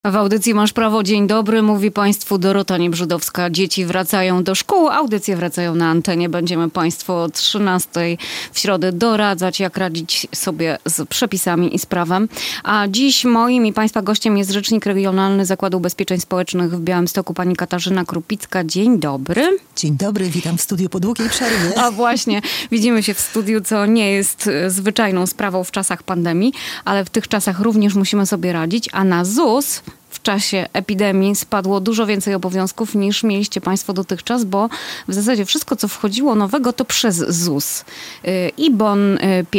W audycji Masz Prawo. Dzień dobry, mówi Państwu Dorota Niebrzydowska. Dzieci wracają do szkół, audycje wracają na antenie. Będziemy Państwu o 13:00 w środę doradzać, jak radzić sobie z przepisami i z prawem. A dziś moim i Państwa gościem jest rzecznik regionalny Zakładu Ubezpieczeń Społecznych w Białymstoku, pani Katarzyna Krupicka. Dzień dobry. Dzień dobry, witam w studiu po długiej przerwie. A właśnie, widzimy się w studiu, co nie jest zwyczajną sprawą w czasach pandemii, ale w tych czasach również musimy sobie radzić, a na ZUS w czasie epidemii spadło dużo więcej obowiązków niż mieliście Państwo dotychczas, bo w zasadzie wszystko, co wchodziło nowego, to przez ZUS. I bon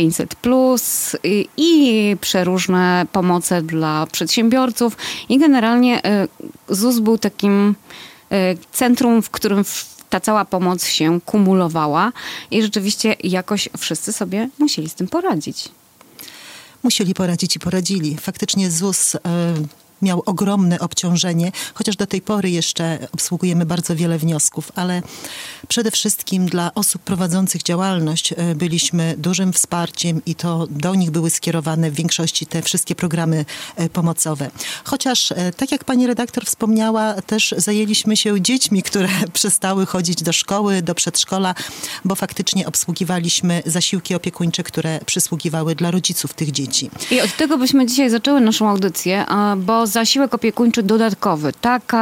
500+, i przeróżne pomoce dla przedsiębiorców. I generalnie ZUS był takim centrum, w którym ta cała pomoc się kumulowała i rzeczywiście jakoś wszyscy sobie musieli z tym poradzić. Musieli poradzić i poradzili. Faktycznie ZUS miał ogromne obciążenie, chociaż do tej pory jeszcze obsługujemy bardzo wiele wniosków, ale przede wszystkim dla osób prowadzących działalność byliśmy dużym wsparciem i to do nich były skierowane w większości te wszystkie programy pomocowe. Chociaż, tak jak pani redaktor wspomniała, też zajęliśmy się dziećmi, które przestały chodzić do szkoły, do przedszkola, bo faktycznie obsługiwaliśmy zasiłki opiekuńcze, które przysługiwały dla rodziców tych dzieci. I od tego byśmy dzisiaj zaczęły naszą audycję, bo zasiłek opiekuńczy dodatkowy.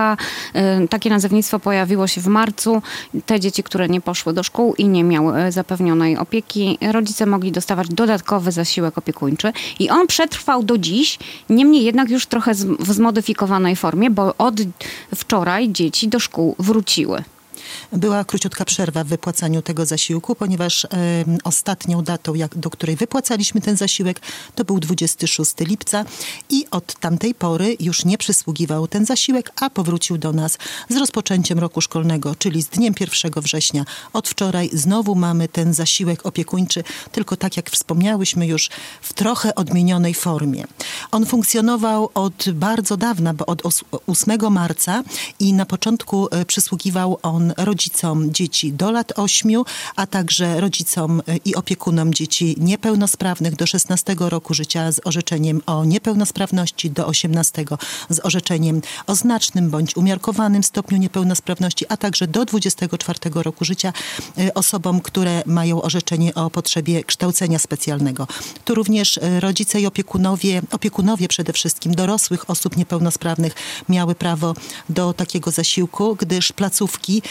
Takie nazewnictwo pojawiło się w marcu. Te dzieci, które nie poszły do szkół i nie miały zapewnionej opieki, rodzice mogli dostawać dodatkowy zasiłek opiekuńczy. I on przetrwał do dziś, niemniej jednak już trochę w zmodyfikowanej formie, bo od wczoraj dzieci do szkół wróciły. Była króciutka przerwa w wypłacaniu tego zasiłku, ponieważ ostatnią datą, do której wypłacaliśmy ten zasiłek, to był 26 lipca i od tamtej pory już nie przysługiwał ten zasiłek, a powrócił do nas z rozpoczęciem roku szkolnego, czyli z dniem 1 września. Od wczoraj znowu mamy ten zasiłek opiekuńczy, tylko tak jak wspomniałyśmy już w trochę odmienionej formie. On funkcjonował od bardzo dawna, bo od 8 marca i na początku przysługiwał on rodzicom dzieci do lat 8, a także rodzicom i opiekunom dzieci niepełnosprawnych do 16 roku życia z orzeczeniem o niepełnosprawności, do 18 z orzeczeniem o znacznym bądź umiarkowanym stopniu niepełnosprawności, a także do 24 roku życia osobom, które mają orzeczenie o potrzebie kształcenia specjalnego. Tu również rodzice i opiekunowie przede wszystkim dorosłych osób niepełnosprawnych miały prawo do takiego zasiłku, gdyż placówki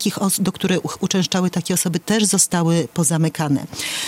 do których uczęszczały takie osoby, też zostały pozamykane.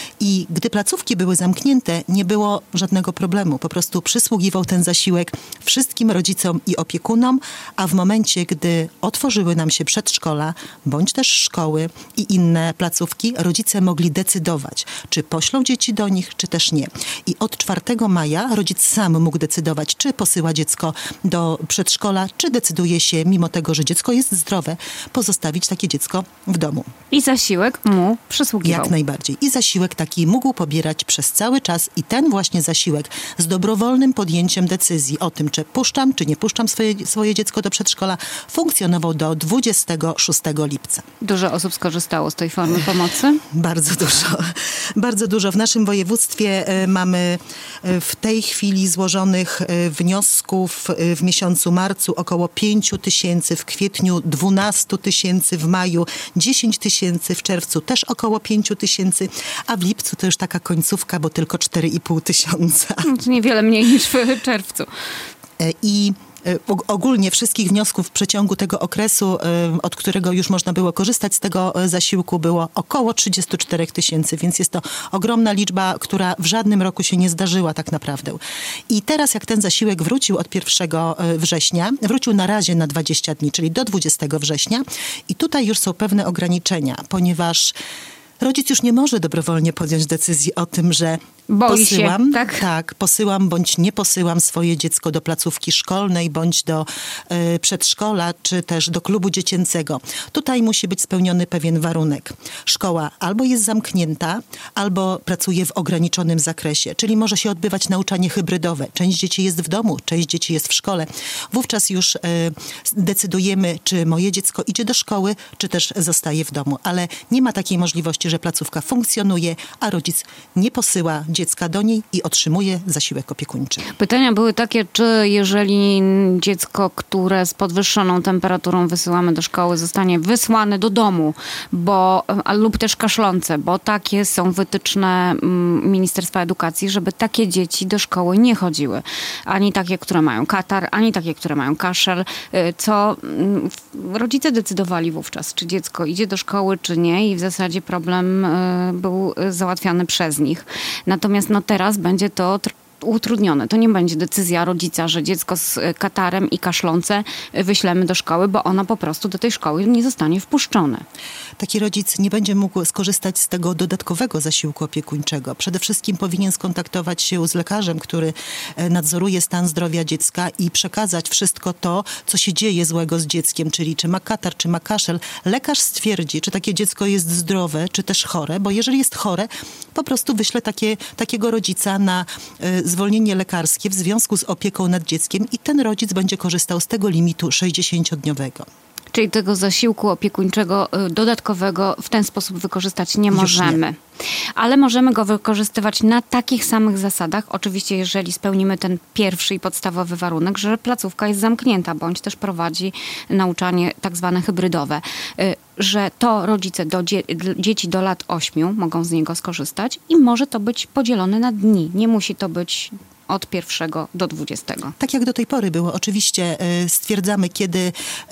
I gdy placówki były zamknięte, nie było żadnego problemu. Po prostu przysługiwał ten zasiłek wszystkim rodzicom i opiekunom, a w momencie, gdy otworzyły nam się przedszkola, bądź też szkoły i inne placówki, rodzice mogli decydować, czy poślą dzieci do nich, czy też nie. I od 4 maja rodzic sam mógł decydować, czy posyła dziecko do przedszkola, czy decyduje się, mimo tego, że dziecko jest zdrowe, pozostawić takie dziecko w domu. I zasiłek mu przysługiwał. Jak najbardziej. I zasiłek taki mógł pobierać przez cały czas i ten właśnie zasiłek z dobrowolnym podjęciem decyzji o tym, czy puszczam, czy nie puszczam swoje dziecko do przedszkola, funkcjonował do 26 lipca. Dużo osób skorzystało z tej formy pomocy? Bardzo dużo. Bardzo dużo. W naszym województwie mamy w tej chwili złożonych wniosków w miesiącu marcu około 5 000, w kwietniu 12 000, w maju 10 000, w czerwcu też około 5 000, a w lipcu to już taka końcówka, bo tylko 4,5 tysiąca. To niewiele mniej niż w czerwcu. I ogólnie wszystkich wniosków w przeciągu tego okresu, od którego już można było korzystać z tego zasiłku, było około 34 000, więc jest to ogromna liczba, która w żadnym roku się nie zdarzyła tak naprawdę. I teraz jak ten zasiłek wrócił od 1 września, wrócił na razie na 20 dni, czyli do 20 września i tutaj już są pewne ograniczenia, ponieważ rodzic już nie może dobrowolnie podjąć decyzji o tym, że posyłam, posyłam bądź nie posyłam swoje dziecko do placówki szkolnej, bądź do przedszkola, czy też do klubu dziecięcego. Tutaj musi być spełniony pewien warunek. Szkoła albo jest zamknięta, albo pracuje w ograniczonym zakresie, czyli może się odbywać nauczanie hybrydowe. Część dzieci jest w domu, część dzieci jest w szkole. Wówczas już decydujemy, czy moje dziecko idzie do szkoły, czy też zostaje w domu. Ale nie ma takiej możliwości, że placówka funkcjonuje, a rodzic nie posyła dziecka do niej i otrzymuje zasiłek opiekuńczy. Pytania były takie, czy jeżeli dziecko, które z podwyższoną temperaturą wysyłamy do szkoły, zostanie wysłane do domu, lub też kaszlące, bo takie są wytyczne Ministerstwa Edukacji, żeby takie dzieci do szkoły nie chodziły. Ani takie, które mają katar, ani takie, które mają kaszel, co rodzice decydowali wówczas, czy dziecko idzie do szkoły, czy nie, i w zasadzie problem był załatwiany przez nich. Natomiast teraz będzie to utrudnione. To nie będzie decyzja rodzica, że dziecko z katarem i kaszlące wyślemy do szkoły, bo ono po prostu do tej szkoły nie zostanie wpuszczone. Taki rodzic nie będzie mógł skorzystać z tego dodatkowego zasiłku opiekuńczego. Przede wszystkim powinien skontaktować się z lekarzem, który nadzoruje stan zdrowia dziecka i przekazać wszystko to, co się dzieje złego z dzieckiem, czyli czy ma katar, czy ma kaszel. Lekarz stwierdzi, czy takie dziecko jest zdrowe, czy też chore, bo jeżeli jest chore, po prostu wyśle takiego rodzica na zwolnienie lekarskie w związku z opieką nad dzieckiem i ten rodzic będzie korzystał z tego limitu 60-dniowego. Czyli tego zasiłku opiekuńczego dodatkowego w ten sposób wykorzystać nie możemy. Nie. Ale możemy go wykorzystywać na takich samych zasadach, oczywiście jeżeli spełnimy ten pierwszy i podstawowy warunek, że placówka jest zamknięta, bądź też prowadzi nauczanie tak zwane hybrydowe. Że to rodzice dzieci do lat 8 mogą z niego skorzystać i może to być podzielone na dni. Nie musi to być od 1 do 20. Tak jak do tej pory było. Oczywiście stwierdzamy, kiedy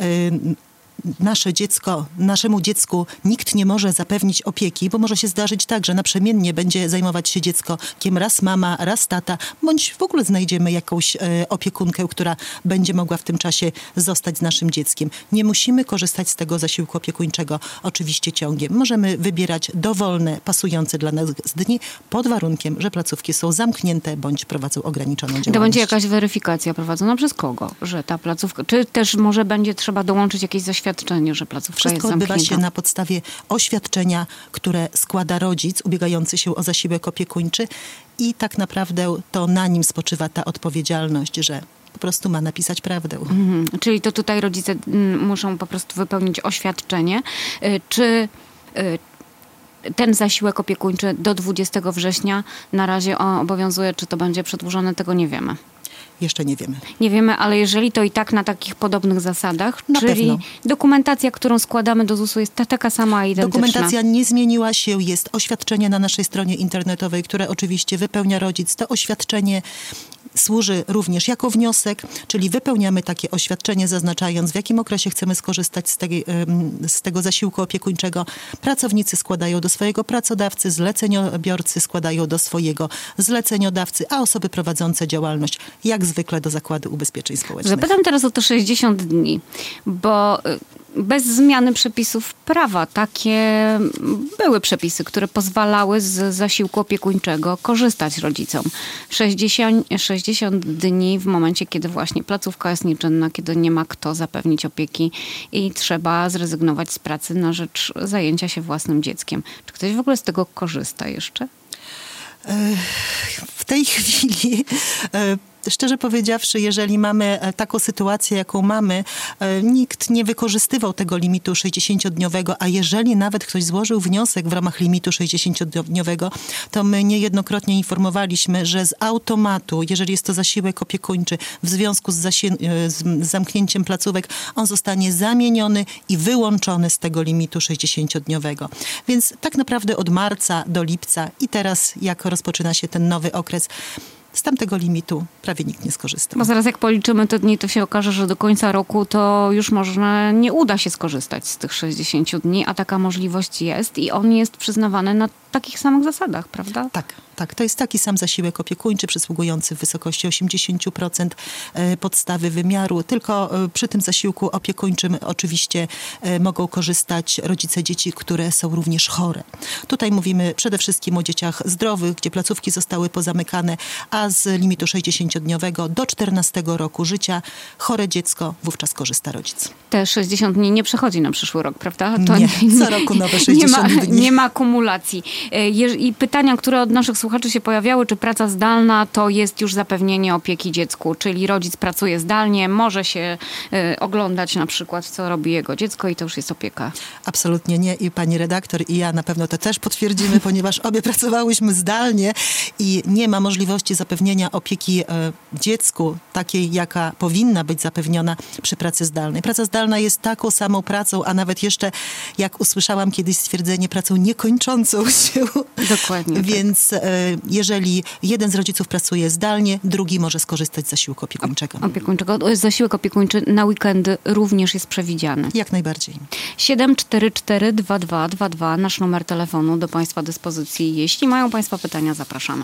naszemu dziecku nikt nie może zapewnić opieki, bo może się zdarzyć tak, że naprzemiennie będzie zajmować się dzieckiem raz mama, raz tata, bądź w ogóle znajdziemy jakąś opiekunkę, która będzie mogła w tym czasie zostać z naszym dzieckiem. Nie musimy korzystać z tego zasiłku opiekuńczego oczywiście ciągiem. Możemy wybierać dowolne, pasujące dla nas dni pod warunkiem, że placówki są zamknięte bądź prowadzą ograniczoną działalność. To będzie jakaś weryfikacja prowadzona przez kogo? Że ta placówka, czy też może będzie trzeba dołączyć jakieś zaświadczenie, że placówka Wszystko jest zamknięta? odbywa się na podstawie oświadczenia, które składa rodzic ubiegający się o zasiłek opiekuńczy i tak naprawdę to na nim spoczywa ta odpowiedzialność, że po prostu ma napisać prawdę. Czyli to tutaj rodzice muszą po prostu wypełnić oświadczenie. Czy ten zasiłek opiekuńczy do 20 września na razie obowiązuje, czy to będzie przedłużone, tego nie wiemy. Jeszcze nie wiemy. Nie wiemy, ale jeżeli to i tak na takich podobnych zasadach, na czyli pewno. Dokumentacja, którą składamy do ZUS-u jest taka sama, identyczna. Dokumentacja nie zmieniła się, jest oświadczenie na naszej stronie internetowej, które oczywiście wypełnia rodzic. To oświadczenie służy również jako wniosek, czyli wypełniamy takie oświadczenie, zaznaczając, w jakim okresie chcemy skorzystać z tego zasiłku opiekuńczego. Pracownicy składają do swojego pracodawcy, zleceniobiorcy składają do swojego zleceniodawcy, a osoby prowadzące działalność jak zwykle do Zakładu Ubezpieczeń Społecznych. Zapytam teraz o te 60 dni, bo bez zmiany przepisów prawa takie były przepisy, które pozwalały z zasiłku opiekuńczego korzystać rodzicom. 60 dni w momencie, kiedy właśnie placówka jest nieczynna, kiedy nie ma kto zapewnić opieki i trzeba zrezygnować z pracy na rzecz zajęcia się własnym dzieckiem. Czy ktoś w ogóle z tego korzysta jeszcze? W tej chwili, szczerze powiedziawszy, jeżeli mamy taką sytuację, jaką mamy, nikt nie wykorzystywał tego limitu 60-dniowego, a jeżeli nawet ktoś złożył wniosek w ramach limitu 60-dniowego, to my niejednokrotnie informowaliśmy, że z automatu, jeżeli jest to zasiłek opiekuńczy, w związku z zamknięciem placówek, on zostanie zamieniony i wyłączony z tego limitu 60-dniowego. Więc tak naprawdę od marca do lipca i teraz, jak rozpoczyna się ten nowy okres, z tamtego limitu prawie nikt nie skorzystał. Bo zaraz jak policzymy te dni, to się okaże, że do końca roku to już nie uda się skorzystać z tych 60 dni, a taka możliwość jest i on jest przyznawany na takich samych zasadach, prawda? Tak. To jest taki sam zasiłek opiekuńczy przysługujący w wysokości 80% podstawy wymiaru. Tylko przy tym zasiłku opiekuńczym oczywiście mogą korzystać rodzice dzieci, które są również chore. Tutaj mówimy przede wszystkim o dzieciach zdrowych, gdzie placówki zostały pozamykane, a z limitu 60-dniowego do 14 roku życia chore dziecko wówczas korzysta rodzic. Te 60 dni nie przechodzi na przyszły rok, prawda? To nie, co roku nowe 60 dni. Nie ma kumulacji. I pytania, które od naszych słuchaczy się pojawiały, czy praca zdalna to jest już zapewnienie opieki dziecku, czyli rodzic pracuje zdalnie, może się oglądać na przykład, co robi jego dziecko i to już jest opieka. Absolutnie nie i pani redaktor i ja na pewno to też potwierdzimy, ponieważ obie pracowałyśmy zdalnie i nie ma możliwości zapewnienia opieki dziecku takiej, jaka powinna być zapewniona przy pracy zdalnej. Praca zdalna jest taką samą pracą, a nawet jeszcze, jak usłyszałam kiedyś stwierdzenie, pracą niekończącą się. Dokładnie. Więc jeżeli jeden z rodziców pracuje zdalnie, drugi może skorzystać z zasiłku opiekuńczego. Zasiłek opiekuńczy na weekendy również jest przewidziany. Jak najbardziej. 7442222, nasz numer telefonu do Państwa dyspozycji. Jeśli mają Państwo pytania, zapraszamy.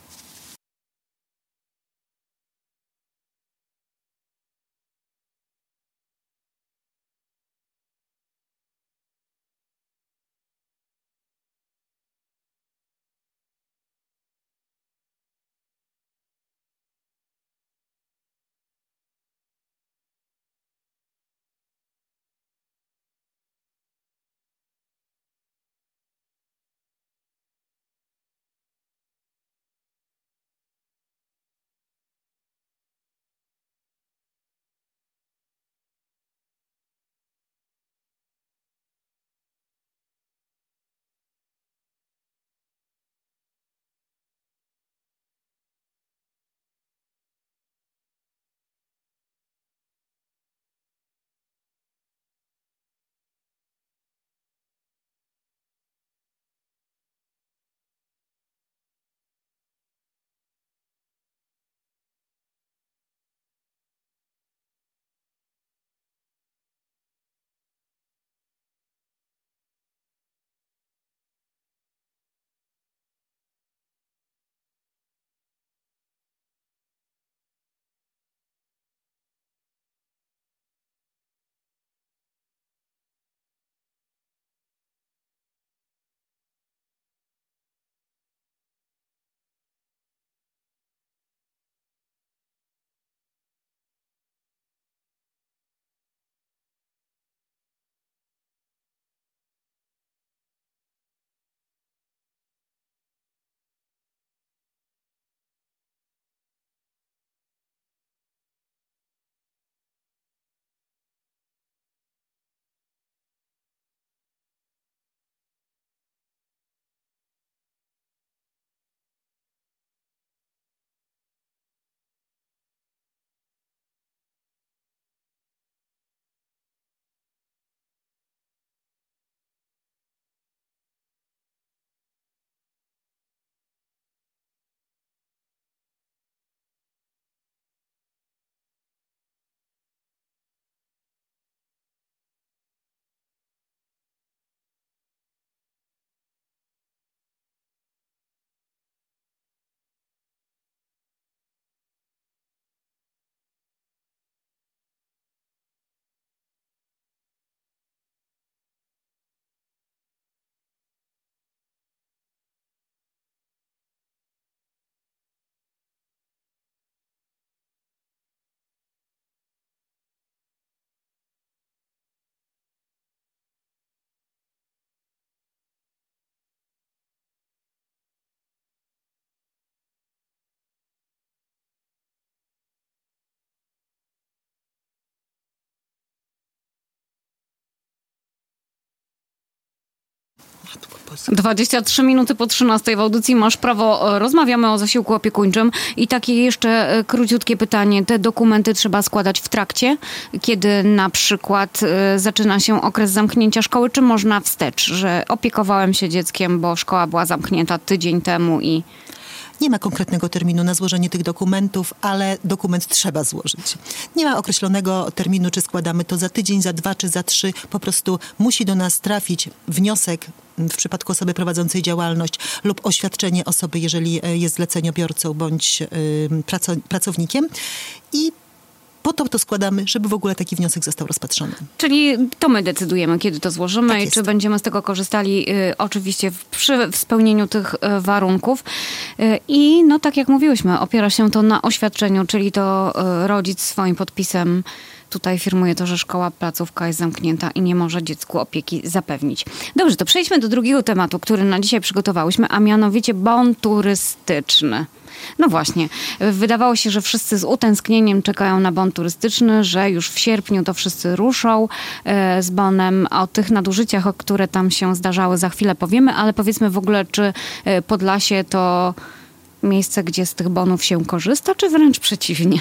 Matko Boska. 23 minuty po 13 w audycji Masz Prawo. Rozmawiamy o zasiłku opiekuńczym i takie jeszcze króciutkie pytanie. Te dokumenty trzeba składać w trakcie, kiedy na przykład zaczyna się okres zamknięcia szkoły, czy można wstecz, że opiekowałem się dzieckiem, bo szkoła była zamknięta tydzień temu i... Nie ma konkretnego terminu na złożenie tych dokumentów, ale dokument trzeba złożyć. Nie ma określonego terminu, czy składamy to za tydzień, za 2 czy za 3. Po prostu musi do nas trafić wniosek w przypadku osoby prowadzącej działalność lub oświadczenie osoby, jeżeli jest zleceniobiorcą bądź pracownikiem i po to składamy, żeby w ogóle taki wniosek został rozpatrzony. Czyli to my decydujemy, kiedy to złożymy Tak i jest. czy będziemy z tego korzystali oczywiście przy spełnieniu tych warunków. I no tak jak mówiłyśmy, opiera się to na oświadczeniu, czyli to rodzic swoim podpisem tutaj firmuje to, że szkoła, placówka jest zamknięta i nie może dziecku opieki zapewnić. Dobrze, to przejdźmy do drugiego tematu, który na dzisiaj przygotowałyśmy, a mianowicie bon turystyczny. No właśnie, wydawało się, że wszyscy z utęsknieniem czekają na bon turystyczny, że już w sierpniu to wszyscy ruszą z bonem. O tych nadużyciach, o które tam się zdarzały, za chwilę powiemy, ale powiedzmy w ogóle, czy Podlasie to miejsce, gdzie z tych bonów się korzysta, czy wręcz przeciwnie?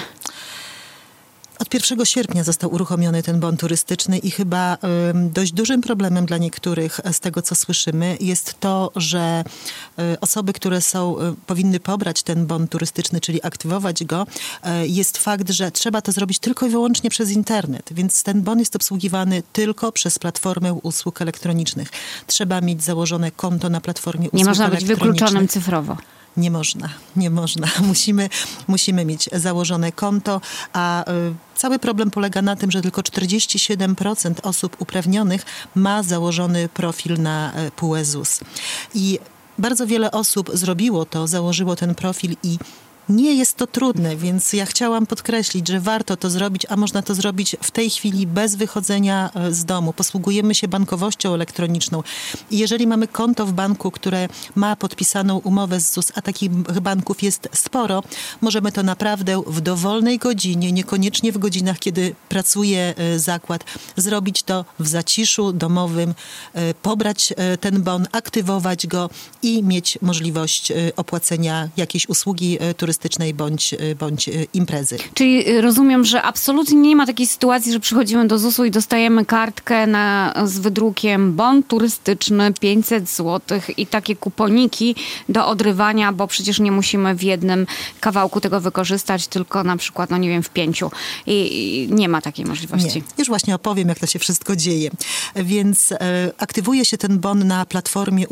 Od 1 sierpnia został uruchomiony ten bon turystyczny i chyba dość dużym problemem dla niektórych z tego, co słyszymy, jest to, że osoby, które powinny pobrać ten bon turystyczny, czyli aktywować go, jest fakt, że trzeba to zrobić tylko i wyłącznie przez internet, więc ten bon jest obsługiwany tylko przez platformę usług elektronicznych. Trzeba mieć założone konto na platformie usług elektronicznych. Nie można być wykluczonym cyfrowo. Nie można. Musimy mieć założone konto, a cały problem polega na tym, że tylko 47% osób uprawnionych ma założony profil na PUE ZUS. I bardzo wiele osób założyło ten profil i nie jest to trudne, więc ja chciałam podkreślić, że warto to zrobić, a można to zrobić w tej chwili bez wychodzenia z domu. Posługujemy się bankowością elektroniczną i jeżeli mamy konto w banku, które ma podpisaną umowę z ZUS, a takich banków jest sporo, możemy to naprawdę w dowolnej godzinie, niekoniecznie w godzinach, kiedy pracuje zakład, zrobić to w zaciszu domowym, pobrać ten bon, aktywować go i mieć możliwość opłacenia jakiejś usługi turystycznej bądź imprezy. Czyli rozumiem, że absolutnie nie ma takiej sytuacji, że przychodzimy do ZUS-u i dostajemy kartkę z wydrukiem bon turystyczny 500 zł i takie kuponiki do odrywania, bo przecież nie musimy w jednym kawałku tego wykorzystać, tylko na przykład, w 5. I nie ma takiej możliwości. Nie. Już właśnie opowiem, jak to się wszystko dzieje. Więc aktywuje się ten bon na platformie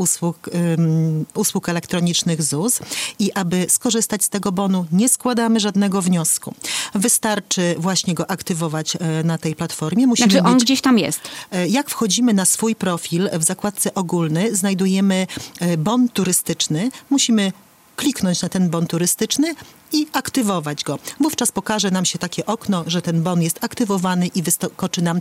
usług elektronicznych ZUS i aby skorzystać z tego bonu, nie składamy żadnego wniosku. Wystarczy właśnie go aktywować na tej platformie. On gdzieś tam jest. Jak wchodzimy na swój profil, w zakładce ogólny znajdujemy bon turystyczny. Musimy kliknąć na ten bon turystyczny i aktywować go. Wówczas pokaże nam się takie okno, że ten bon jest aktywowany i wyskoczy nam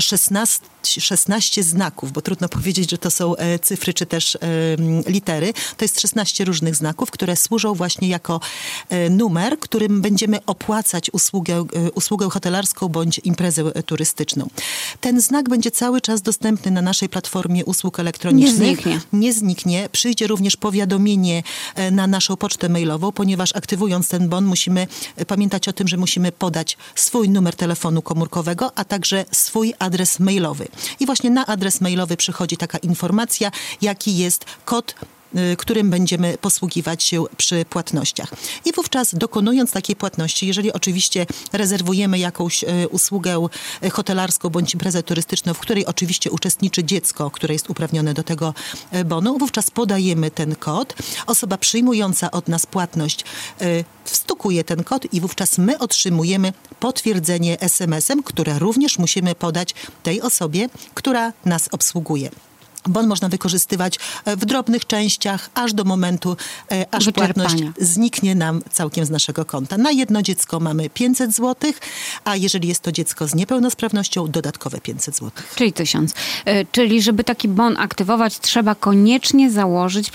16 znaków, bo trudno powiedzieć, że to są cyfry czy też litery. To jest 16 różnych znaków, które służą właśnie jako numer, którym będziemy opłacać usługę hotelarską bądź imprezę turystyczną. Ten znak będzie cały czas dostępny na naszej platformie usług elektronicznych. Nie zniknie. Przyjdzie również powiadomienie na naszą pocztę mailową, ponieważ aktywując ten bon musimy pamiętać o tym, że musimy podać swój numer telefonu komórkowego, a także swój adres mailowy. I właśnie na adres mailowy przychodzi taka informacja, jaki jest kod, którym będziemy posługiwać się przy płatnościach. I wówczas dokonując takiej płatności, jeżeli oczywiście rezerwujemy jakąś usługę hotelarską bądź imprezę turystyczną, w której oczywiście uczestniczy dziecko, które jest uprawnione do tego bonu, wówczas podajemy ten kod. Osoba przyjmująca od nas płatność wstukuje ten kod i wówczas my otrzymujemy potwierdzenie SMS-em, które również musimy podać tej osobie, która nas obsługuje. Bon można wykorzystywać w drobnych częściach, aż do momentu, aż płatność zniknie nam całkiem z naszego konta. Na jedno dziecko mamy 500 zł, a jeżeli jest to dziecko z niepełnosprawnością, dodatkowe 500 zł. Czyli 1000. Czyli żeby taki bon aktywować, trzeba koniecznie założyć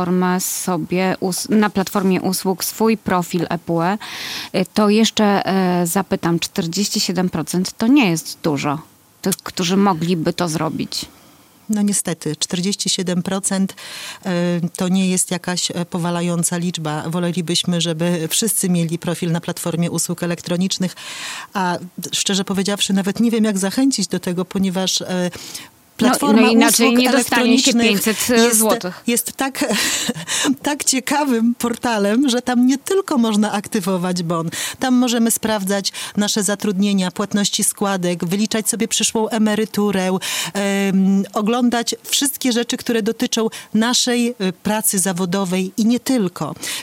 na platformie usług swój profil ePUE. To jeszcze zapytam, 47% to nie jest dużo tych, którzy mogliby to zrobić. No niestety, 47% to nie jest jakaś powalająca liczba. Wolelibyśmy, żeby wszyscy mieli profil na platformie usług elektronicznych, a szczerze powiedziawszy nawet nie wiem, jak zachęcić do tego, ponieważ platforma inaczej usług nie dostanie się 500 zł. Jest tak ciekawym portalem, że tam nie tylko można aktywować bon. Tam możemy sprawdzać nasze zatrudnienia, płatności składek, wyliczać sobie przyszłą emeryturę, oglądać wszystkie rzeczy, które dotyczą naszej pracy zawodowej i nie tylko. Więc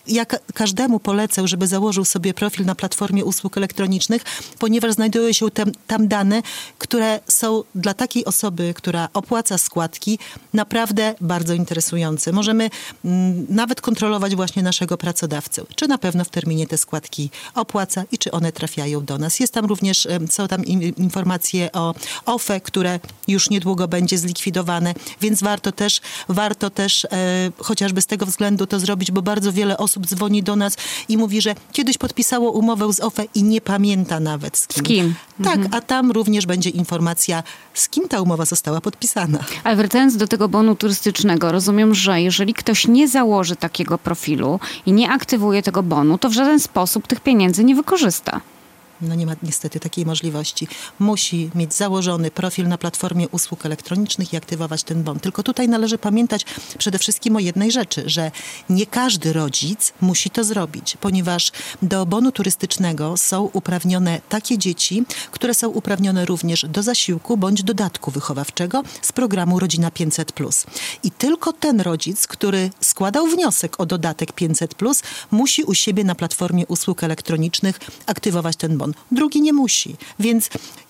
Ja każdemu polecę, żeby założył sobie profil na platformie usług elektronicznych, ponieważ znajdują się tam dane, które są dla takiej osoby, która opłaca składki, naprawdę bardzo interesujące. Możemy nawet kontrolować właśnie naszego pracodawcę, czy na pewno w terminie te składki opłaca i czy one trafiają do nas. Jest tam również, są tam informacje o OFE, które już niedługo będzie zlikwidowane, więc warto też chociażby z tego względu to zrobić, bo bardzo wiele osób dzwoni do nas i mówi, że kiedyś podpisało umowę z OFE i nie pamięta nawet z kim. Tak, a tam również będzie informacja, z kim ta umowa została podpisana. Ale wracając do tego bonu turystycznego, rozumiem, że jeżeli ktoś nie założy takiego profilu i nie aktywuje tego bonu, to w żaden sposób tych pieniędzy nie wykorzysta. No nie ma niestety takiej możliwości. Musi mieć założony profil na platformie usług elektronicznych i aktywować ten bon. Tylko tutaj należy pamiętać przede wszystkim o jednej rzeczy, że nie każdy rodzic musi to zrobić, ponieważ do bonu turystycznego są uprawnione takie dzieci, które są uprawnione również do zasiłku bądź dodatku wychowawczego z programu Rodzina 500+. I tylko ten rodzic, który składał wniosek o dodatek 500+, musi u siebie na platformie usług elektronicznych aktywować ten bon. Drugi nie musi. Więc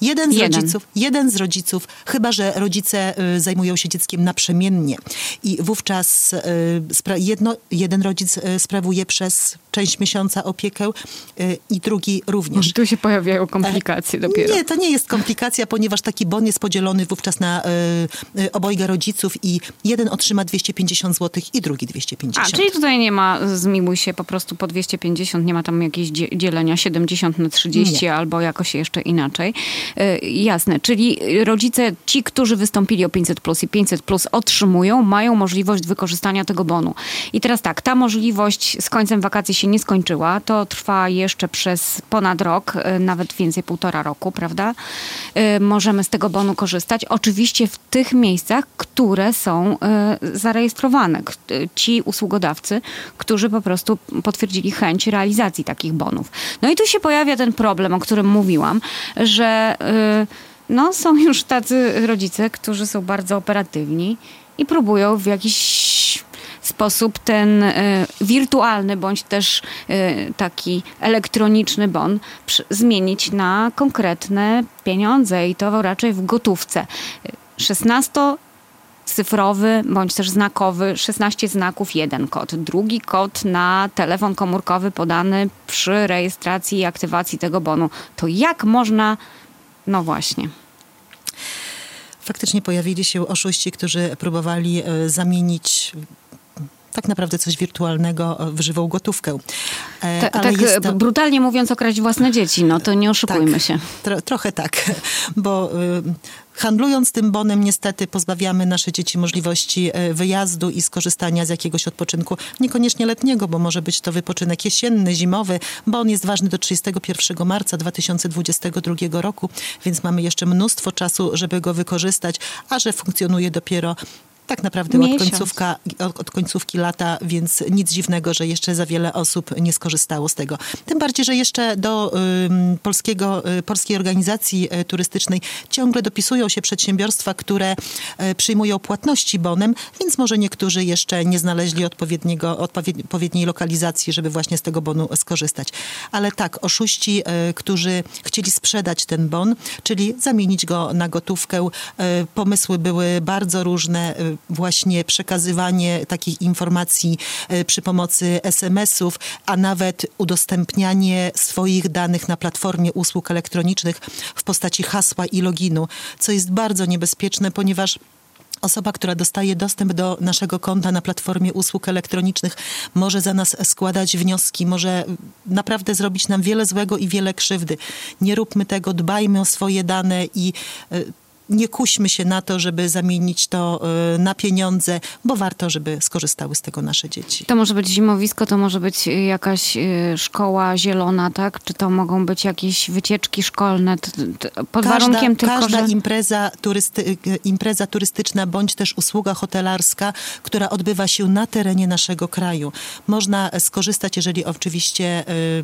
jeden z rodziców, chyba że rodzice zajmują się dzieckiem naprzemiennie i wówczas jeden rodzic sprawuje przez część miesiąca opiekę i drugi również. Może tu się pojawiają komplikacje dopiero. Nie, to nie jest komplikacja, ponieważ taki bon jest podzielony wówczas na obojga rodziców i jeden otrzyma 250 zł i drugi 250. Czyli tutaj nie ma, zmiłuj się, po prostu po 250, nie ma tam jakiegoś dzielenia 70 na 30 nie. Albo jakoś jeszcze inaczej. Jasne, czyli rodzice, ci, którzy wystąpili o 500+ i 500+ otrzymują, mają możliwość wykorzystania tego bonu. I teraz tak, ta możliwość z końcem wakacji się nie skończyła. To trwa jeszcze przez ponad rok, nawet więcej, 1,5 roku, prawda? Możemy z tego bonu korzystać. Oczywiście w tych miejscach, które są zarejestrowane. Ci usługodawcy, którzy po prostu potwierdzili chęć realizacji takich bonów. No i tu się pojawia ten problem, o którym mówiłam, że są już tacy rodzice, którzy są bardzo operatywni i próbują w jakiś sposób ten wirtualny bądź też taki elektroniczny bon zmienić na konkretne pieniądze i to raczej w gotówce. 16-cyfrowy bądź też znakowy, 16 znaków, 1 kod. Drugi kod na telefon komórkowy podany przy rejestracji i aktywacji tego bonu. To jak można... No właśnie. Faktycznie pojawili się oszuści, którzy próbowali zamienić tak naprawdę coś wirtualnego w żywą gotówkę. Brutalnie mówiąc, okraść własne dzieci, no to nie oszukujmy się. Trochę tak, bo handlując tym bonem niestety pozbawiamy nasze dzieci możliwości wyjazdu i skorzystania z jakiegoś odpoczynku, niekoniecznie letniego, bo może być to wypoczynek jesienny, zimowy. Bon jest ważny do 31 marca 2022 roku, więc mamy jeszcze mnóstwo czasu, żeby go wykorzystać, a że funkcjonuje dopiero tak naprawdę od końcówki lata, więc nic dziwnego, że jeszcze za wiele osób nie skorzystało z tego. Tym bardziej, że jeszcze do Polskiej Organizacji Turystycznej ciągle dopisują się przedsiębiorstwa, które przyjmują płatności bonem, więc może niektórzy jeszcze nie znaleźli odpowiedniej lokalizacji, żeby właśnie z tego bonu skorzystać. Ale tak, oszuści, którzy chcieli sprzedać ten bon, czyli zamienić go na gotówkę, pomysły były bardzo różne, właśnie przekazywanie takich informacji przy pomocy SMS-ów, a nawet udostępnianie swoich danych na platformie usług elektronicznych w postaci hasła i loginu, co jest bardzo niebezpieczne, ponieważ osoba, która dostaje dostęp do naszego konta na platformie usług elektronicznych, może za nas składać wnioski, może naprawdę zrobić nam wiele złego i wiele krzywdy. Nie róbmy tego, dbajmy o swoje dane i nie kuśmy się na to, żeby zamienić to na pieniądze, bo warto, żeby skorzystały z tego nasze dzieci. To może być zimowisko, to może być jakaś szkoła zielona, tak? Czy to mogą być jakieś wycieczki szkolne? Pod warunkiem tylko, każda impreza turystyczna bądź też usługa hotelarska, która odbywa się na terenie naszego kraju. Można skorzystać, jeżeli oczywiście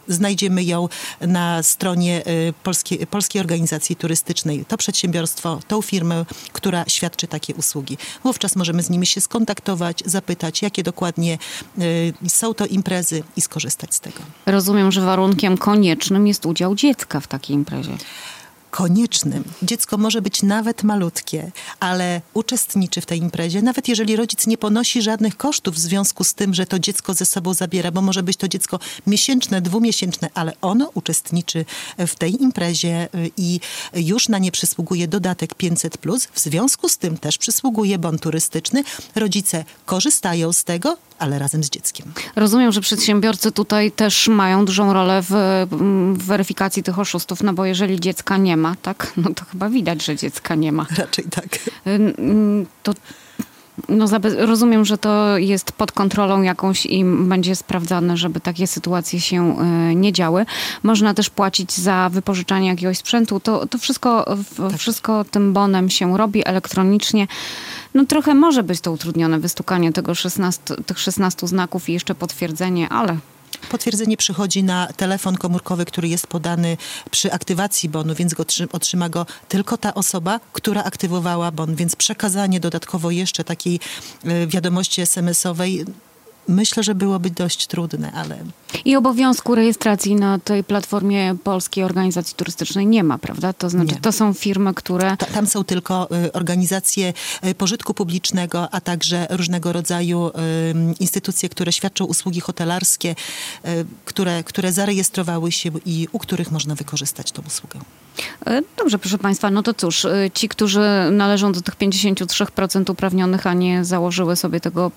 znajdziemy ją na stronie Polskiej Organizacji Turystycznej. To przedsiębiorstwo, tą firmę, która świadczy takie usługi. Wówczas możemy z nimi się skontaktować, zapytać, jakie dokładnie są to imprezy i skorzystać z tego. Rozumiem, że warunkiem koniecznym jest udział dziecka w takiej imprezie. Koniecznym. Dziecko może być nawet malutkie, ale uczestniczy w tej imprezie, nawet jeżeli rodzic nie ponosi żadnych kosztów w związku z tym, że to dziecko ze sobą zabiera, bo może być to dziecko miesięczne, 2-miesięczne, ale ono uczestniczy w tej imprezie i już na nie przysługuje dodatek 500+. W związku z tym też przysługuje bon turystyczny. Rodzice korzystają z tego, ale razem z dzieckiem. Rozumiem, że przedsiębiorcy tutaj też mają dużą rolę w weryfikacji tych oszustów, no bo jeżeli dziecka nie ma, tak, no to chyba widać, że dziecka nie ma. Raczej tak. To rozumiem, że to jest pod kontrolą jakąś i będzie sprawdzane, żeby takie sytuacje się nie działy. Można też płacić za wypożyczanie jakiegoś sprzętu. To wszystko tym bonem się robi elektronicznie. No trochę może być to utrudnione, wystukanie tych 16 znaków i jeszcze potwierdzenie, ale... Potwierdzenie przychodzi na telefon komórkowy, który jest podany przy aktywacji bonu, więc otrzyma go tylko ta osoba, która aktywowała bon, więc przekazanie dodatkowo jeszcze takiej wiadomości SMS-owej myślę, że byłoby dość trudne, ale... I obowiązku rejestracji na tej platformie Polskiej Organizacji Turystycznej nie ma, prawda? To znaczy, Nie. To są firmy, które... Tam są tylko organizacje pożytku publicznego, a także różnego rodzaju instytucje, które świadczą usługi hotelarskie, które zarejestrowały się i u których można wykorzystać tą usługę. Dobrze, proszę Państwa, no to cóż, ci, którzy należą do tych 53% uprawnionych, a nie założyły sobie tego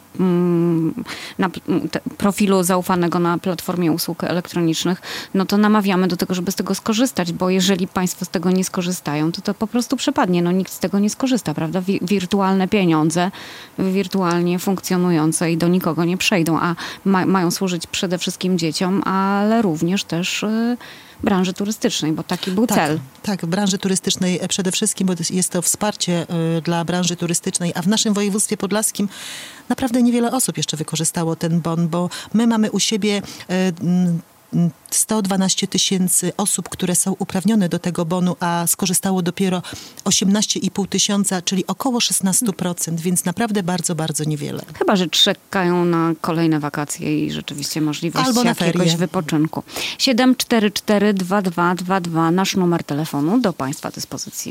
profilu zaufanego na platformie usług elektronicznych, no to namawiamy do tego, żeby z tego skorzystać, bo jeżeli Państwo z tego nie skorzystają, to po prostu przepadnie. No nikt z tego nie skorzysta, prawda? Wirtualne pieniądze, wirtualnie funkcjonujące i do nikogo nie przejdą, a mają służyć przede wszystkim dzieciom, ale również też branży turystycznej, bo taki był cel. Tak, w branży turystycznej przede wszystkim, bo jest to wsparcie dla branży turystycznej, a w naszym województwie podlaskim naprawdę niewiele osób jeszcze wykorzystało ten bon, bo my mamy u siebie 112 000 osób, które są uprawnione do tego bonu, a skorzystało dopiero 18,5 tysiąca, czyli około 16%, więc naprawdę bardzo, bardzo niewiele. Chyba, że czekają na kolejne wakacje i rzeczywiście możliwość albo na jakiegoś ferie. wypoczynku. 744 2222 nasz numer telefonu do Państwa dyspozycji.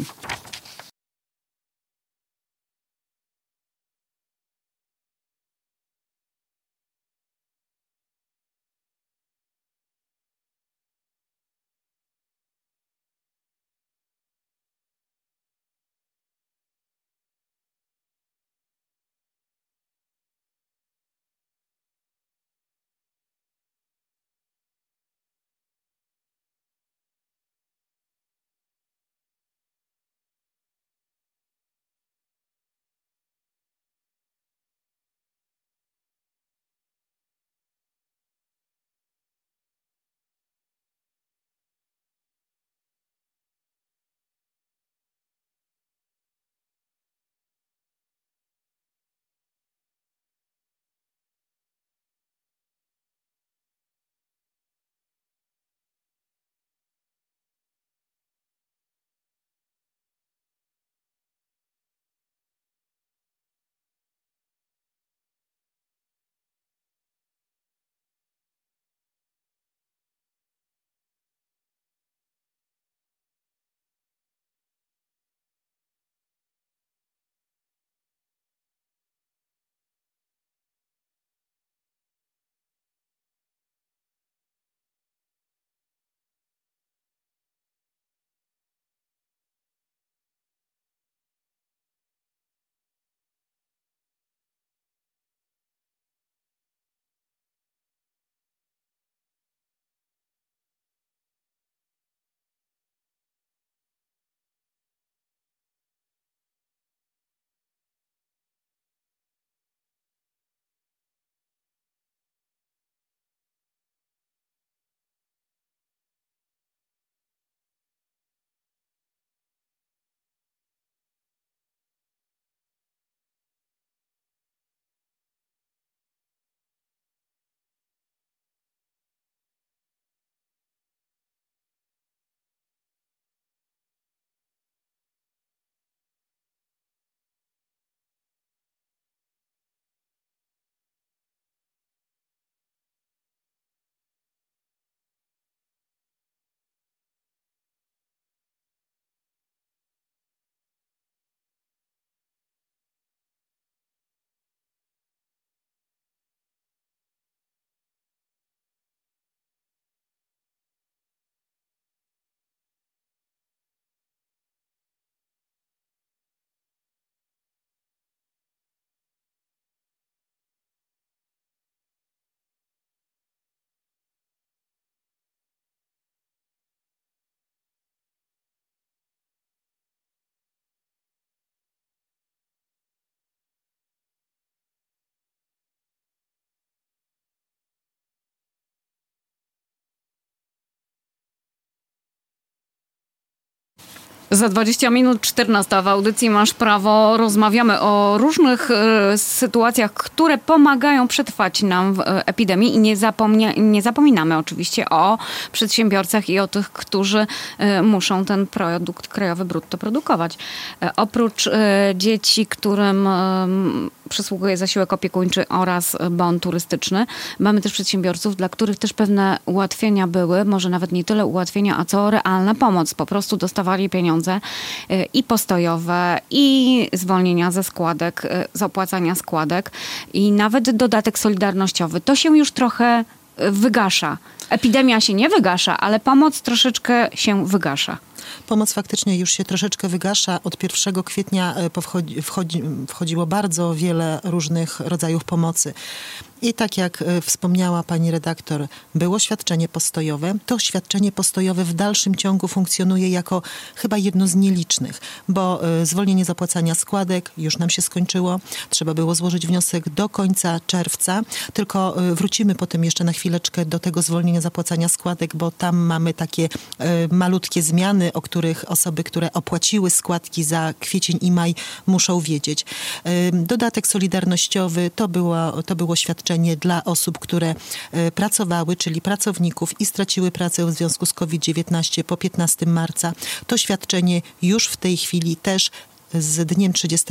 Za 20 minut 14 w audycji Masz Prawo rozmawiamy o różnych sytuacjach, które pomagają przetrwać nam w epidemii i nie zapominamy oczywiście o przedsiębiorcach i o tych, którzy muszą ten produkt krajowy brutto produkować. Oprócz dzieci, którym przysługuje zasiłek opiekuńczy oraz bon turystyczny, mamy też przedsiębiorców, dla których też pewne ułatwienia były, może nawet nie tyle ułatwienia, a co realna pomoc. Po prostu dostawali pieniądze i postojowe, i zwolnienia ze składek, z opłacania składek i nawet dodatek solidarnościowy. To się już trochę wygasza. Epidemia się nie wygasza, ale pomoc troszeczkę się wygasza. Pomoc faktycznie już się troszeczkę wygasza. Od 1 kwietnia wchodziło bardzo wiele różnych rodzajów pomocy. I tak jak wspomniała pani redaktor, było świadczenie postojowe. To świadczenie postojowe w dalszym ciągu funkcjonuje jako chyba jedno z nielicznych, bo zwolnienie z opłacania składek już nam się skończyło. Trzeba było złożyć wniosek do końca czerwca. Tylko wrócimy potem jeszcze na chwileczkę do tego zwolnienia z opłacania składek, bo tam mamy takie malutkie zmiany, o których osoby, które opłaciły składki za kwiecień i maj, muszą wiedzieć. Dodatek solidarnościowy to było świadczenie dla osób, które pracowały, czyli pracowników i straciły pracę w związku z COVID-19 po 15 marca. To świadczenie już w tej chwili też z dniem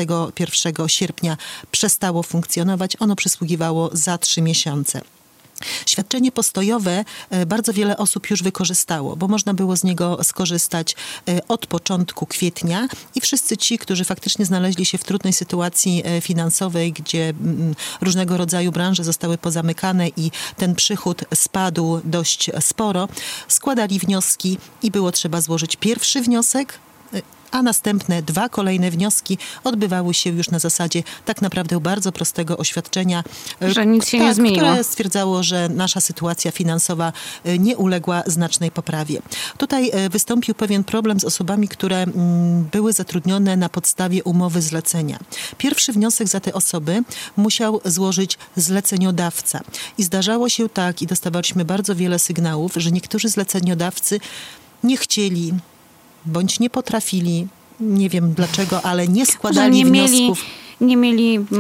31 sierpnia przestało funkcjonować. Ono przysługiwało za 3 miesiące. Świadczenie postojowe bardzo wiele osób już wykorzystało, bo można było z niego skorzystać od początku kwietnia i wszyscy ci, którzy faktycznie znaleźli się w trudnej sytuacji finansowej, gdzie różnego rodzaju branże zostały pozamykane i ten przychód spadł dość sporo, składali wnioski i było trzeba złożyć pierwszy wniosek, a następne 2 kolejne wnioski odbywały się już na zasadzie tak naprawdę bardzo prostego oświadczenia. Że nic się nie zmieniło. Które stwierdzało, że nasza sytuacja finansowa nie uległa znacznej poprawie. Tutaj wystąpił pewien problem z osobami, które były zatrudnione na podstawie umowy zlecenia. Pierwszy wniosek za te osoby musiał złożyć zleceniodawca. I zdarzało się tak, i dostawaliśmy bardzo wiele sygnałów, że niektórzy zleceniodawcy nie chcieli bądź nie potrafili, nie wiem dlaczego, ale nie składali wniosków. Nie mieli